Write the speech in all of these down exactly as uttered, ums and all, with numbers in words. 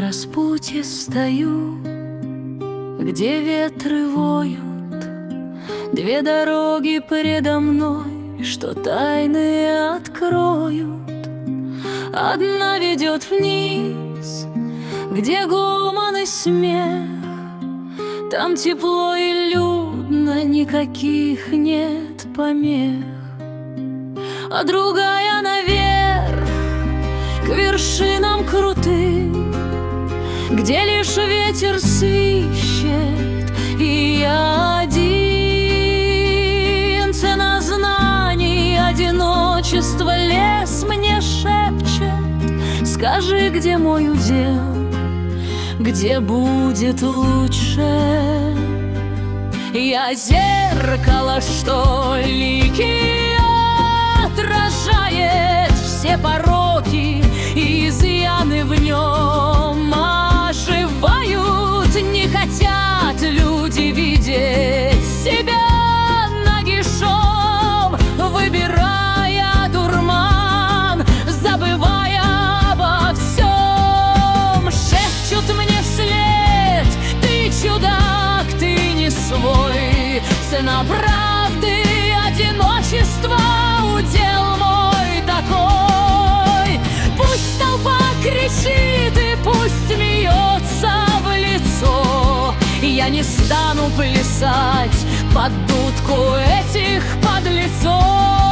распутье стою, где ветры воют, две дороги предо мной, что тайные откроют. Одна ведет вниз, где гомон и смех, там тепло и людно, никаких нет помех. А другая наверх, к вершинам крутым, где лишь ветер свищет, и я один. Цена знаний, одиночество, лес мне шепчет: скажи, где мой удел, где будет лучше. Я зеркало, что лики отражает все пороки и изъяны в нем оживают. Не хотят люди видеть себя нагишом, выбирая дурман, забывая обо всем. Шепчут мне вслед: ты чудак, ты не свой. Цена правды, одиночество, удел мой такой. Пусть толпа кричит и пусть смеется в лицо, я не стану плясать под дудку этих подлецов.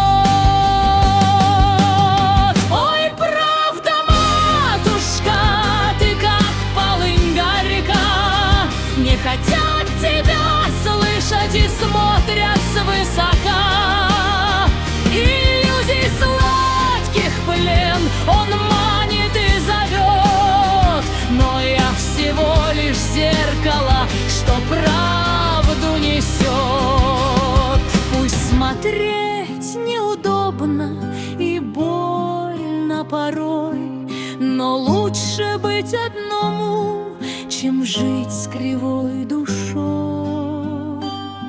Ой, правда, матушка, ты как полынь горька, не хотят тебя слышать и смотрят свысока. Иллюзий сладких плен он манит и зовет, но я всего лишь зеркало, что правду несет. Пусть смотреть неудобно и больно порой, но лучше быть одному, чем жить с кривой душой.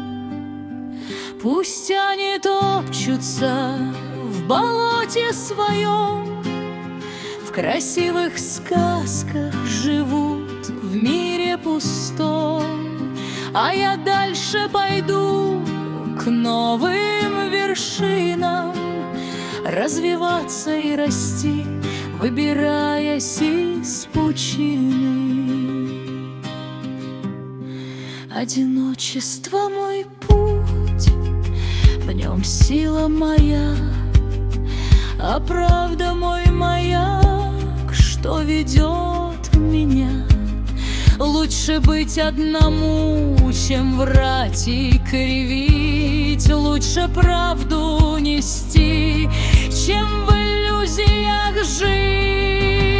Пусть они топчутся в болоте своем, в красивых сказках живут в мире пустом, а я дальше пойду к новым вершинам, развиваться и расти, выбираясь из пучины. Одиночество мой путь, в нем сила моя, а правда мой маяк, что ведет меня. Лучше быть одному, чем врать и кривить, лучше правду нести, чем в иллюзиях жить.